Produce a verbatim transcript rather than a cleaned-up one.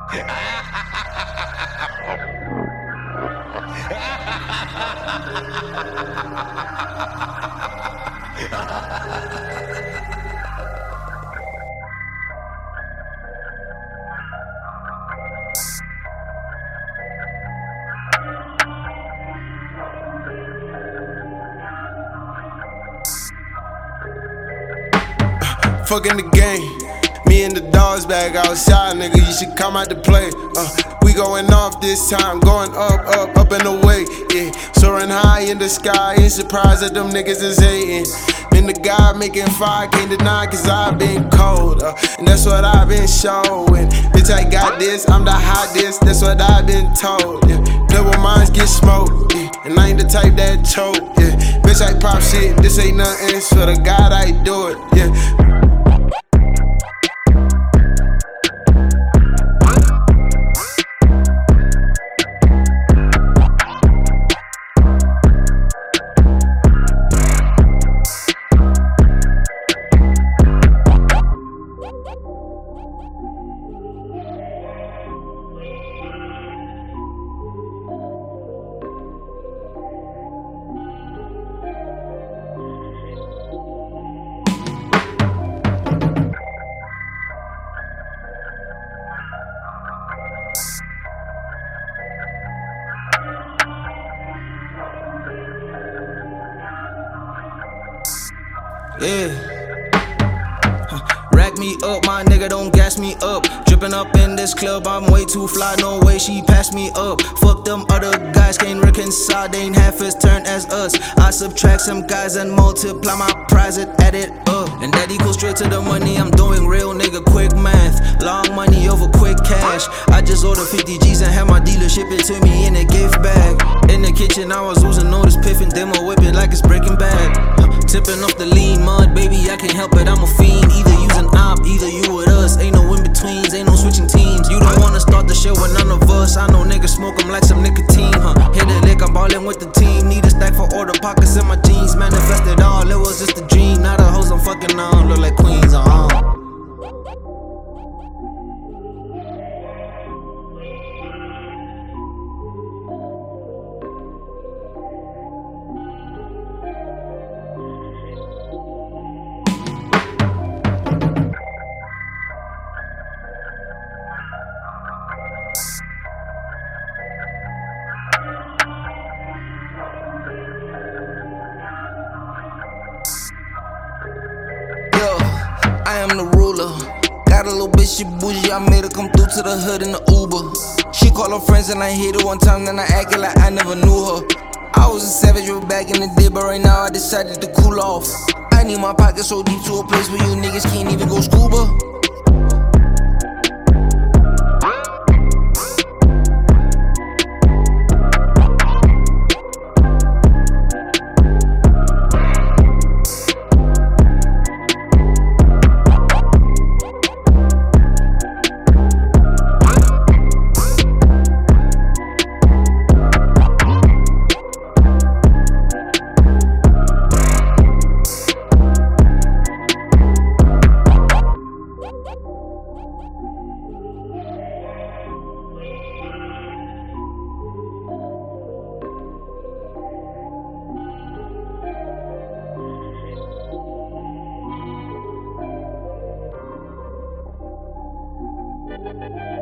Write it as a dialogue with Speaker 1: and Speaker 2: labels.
Speaker 1: Fucking the game, me and the dogs back outside, nigga. You should come out to play. Uh, we going off this time, going up, up, up and away. Yeah, soaring high in the sky, ain't surprised that them niggas is hating. Been the guy making fire, can't deny, cause I've been cold. Uh, and that's what I've been showing. Bitch, I got this, I'm the hottest, that's what I've been told. Yeah, double minds get smoked, yeah, and I ain't the type that choke. Yeah, bitch, I pop shit, this ain't nothing, so the God I do it. Yeah.
Speaker 2: Yeah. Huh. Rack me up, my nigga, don't gas me up. Drippin' up in this club, I'm way too fly, no way she passed me up. Fuck them other guys, can't reconcile, they ain't half as turned as us. I subtract some guys and multiply my prize and add it up. And that equals straight to the money, I'm doing real nigga quick math. Long money over quick cash. I just ordered fifty G's and had my dealer ship it to me in a gift bag. In the kitchen, I was losing all this piff and demo whip it like it's Breaking Bad. Tipping off the lean mud, baby, I can't help it, I'm a fiend. Either use an op, either you with us. Ain't no in-betweens, ain't no switching teams. You don't wanna start the show with none of us. I know niggas smoke them like some nicotine, huh? Hit a lick, I'm ballin' with the team. Need a stack for all the pockets in my jeans. Manifested all, it was just a dream. Now the hoes I'm fucking on look like queens, uh-huh. I am the ruler. Got a little bitch, she bougie, I made her come through to the hood in the Uber. She called her friends and I hit her one time, then I acted like I never knew her. I was a savage real back in the day, but right now I decided to cool off. I need my pocket so deep to a place where you niggas can't even go scuba.
Speaker 3: Thank you.